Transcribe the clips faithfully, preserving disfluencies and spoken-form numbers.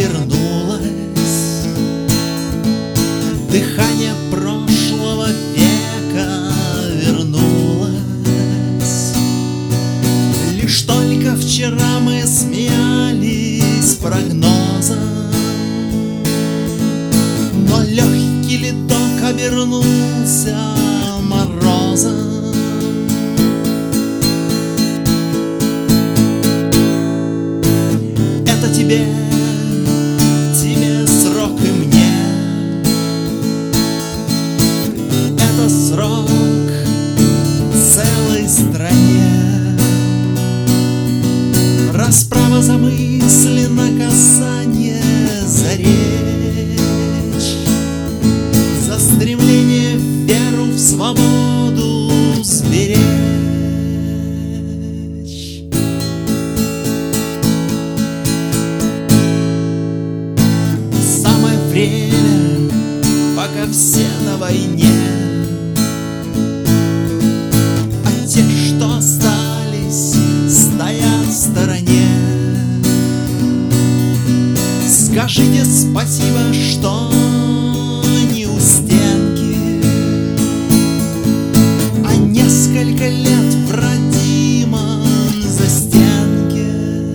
вернулось, дыхание прошлого века вернулось. Лишь только вчера мы смеялись прогнозом, но легкий ледок обернулся морозом. Это тебе, тебе срок и мне. Это срок целой стране. Расправа за мысли, наказание за речь, за стремление в веру, в свободу сберечь. Самое время, пока все на войне, а те, что остались, стоят в стороне. Скажите спасибо, что не у стенки, а несколько лет в родимом застенке.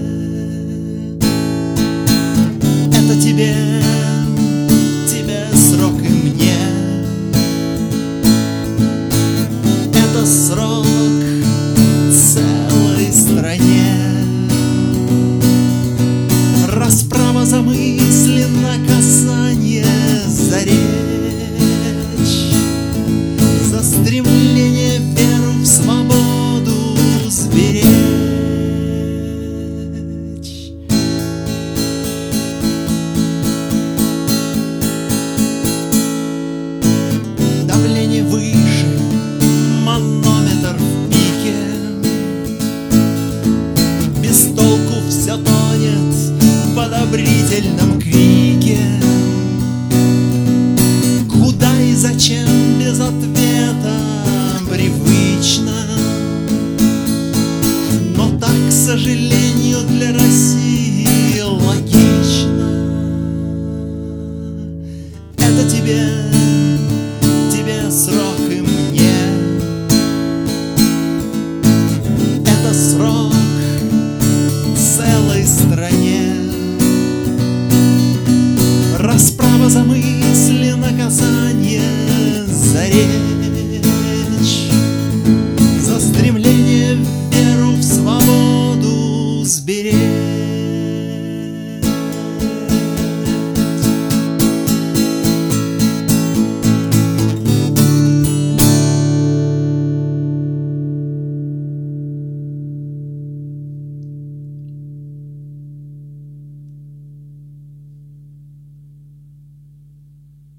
Это тебе, тебе срок и мне. Это срок целой стране. Расправа за мысли, наказание за речь, за стремление веру, в свободу сберечь. Давление выше, манометр в пике, без толку все тонет в одобрительном